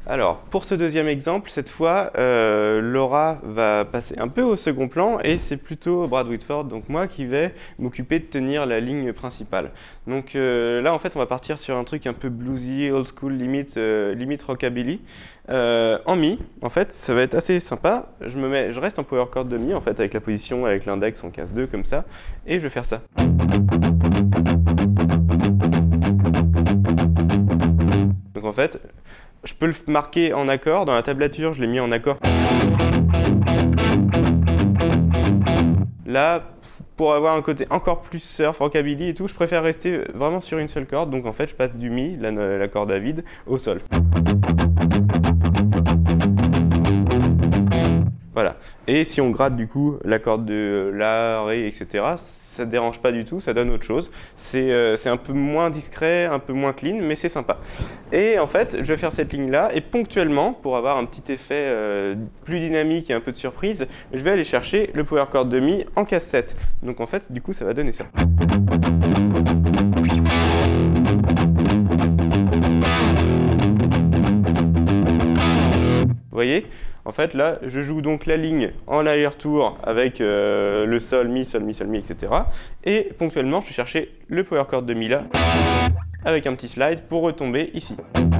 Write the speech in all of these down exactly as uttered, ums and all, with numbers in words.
Alors, pour ce deuxième exemple, cette fois, euh, Laura va passer un peu au second plan et c'est plutôt Brad Whitford, donc moi, qui vais m'occuper de tenir la ligne principale. Donc euh, là, en fait, on va partir sur un truc un peu bluesy, old school, limite, euh, limite rockabilly. Euh, en mi, en fait, ça va être assez sympa. Je, me mets, je reste en power chord de mi, en fait, avec la position, avec l'index en case deux, comme ça, et je vais faire ça. Donc en fait, je peux le marquer en accord. Dans la tablature, je l'ai mis en accord. Là, pour avoir un côté encore plus surf, rockabilly et tout, je préfère rester vraiment sur une seule corde. Donc en fait, je passe du mi, la, la corde à vide, au sol. Voilà. Et si on gratte du coup la corde de la, ré, et cetera, ça ne dérange pas du tout, ça donne autre chose. C'est euh, c'est un peu moins discret, un peu moins clean, mais c'est sympa. Et en fait, je vais faire cette ligne-là, et ponctuellement, pour avoir un petit effet euh, plus dynamique et un peu de surprise, je vais aller chercher le power chord de mi en case sept. Donc en fait, du coup, ça va donner ça. Vous voyez ? En fait, là, je joue donc la ligne en aller-retour avec euh, le sol, mi, sol, mi, sol, mi, et cetera. Et ponctuellement, je vais chercher le power chord de mi là, avec un petit slide pour retomber ici.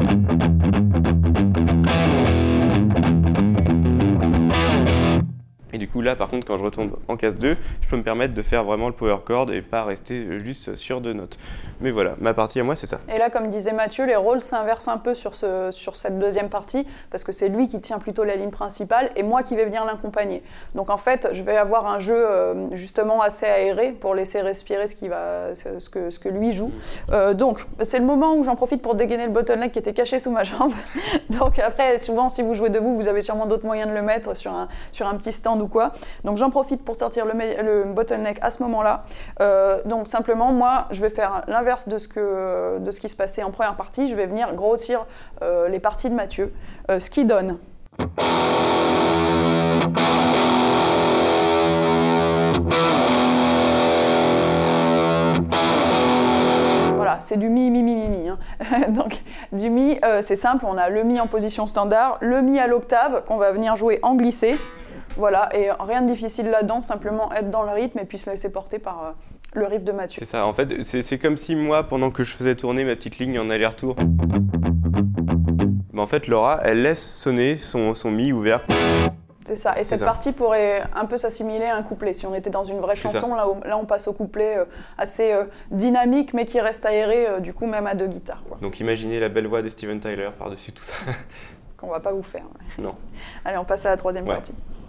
Et du coup, là, par contre, quand je retombe en case deux, je peux me permettre de faire vraiment le power chord et pas rester juste sur deux notes. Mais voilà, ma partie à moi, c'est ça. Et là, comme disait Mathieu, les rôles s'inversent un peu sur, ce, sur cette deuxième partie, parce que c'est lui qui tient plutôt la ligne principale et moi qui vais venir l'accompagner. Donc en fait, je vais avoir un jeu euh, justement assez aéré pour laisser respirer ce, qui va, ce, que, ce que lui joue. Euh, donc, c'est le moment où j'en profite pour dégainer le bottleneck qui était caché sous ma jambe. Donc après, souvent, si vous jouez debout, vous avez sûrement d'autres moyens de le mettre sur un, sur un petit stand ou quoi. Donc j'en profite pour sortir le, le bottleneck à ce moment-là. Euh, donc simplement, moi, je vais faire l'inverse de ce, que, de ce qui se passait en première partie. Je vais venir grossir euh, les parties de Mathieu, euh, ce qui donne. Voilà, c'est du mi, mi, mi, mi, mi. Hein. Donc, du mi, euh, c'est simple, on a le mi en position standard, le mi à l'octave qu'on va venir jouer en glissé. Voilà, et rien de difficile là-dedans, simplement être dans le rythme et puis se laisser porter par euh, le riff de Mathieu. C'est ça, en fait, c'est, c'est comme si moi, pendant que je faisais tourner ma petite ligne en aller-retour, bah en fait, Laura, elle laisse sonner son, son mi ouvert. C'est ça, et cette partie pourrait un peu s'assimiler à un couplet. Si on était dans une vraie chanson, là, là on passe au couplet euh, assez euh, dynamique, mais qui reste aéré, euh, du coup, même à deux guitares. Quoi. Donc imaginez la belle voix de Steven Tyler par-dessus tout ça. Qu'on va pas vous faire. Non. Allez, on passe à la troisième ouais. partie.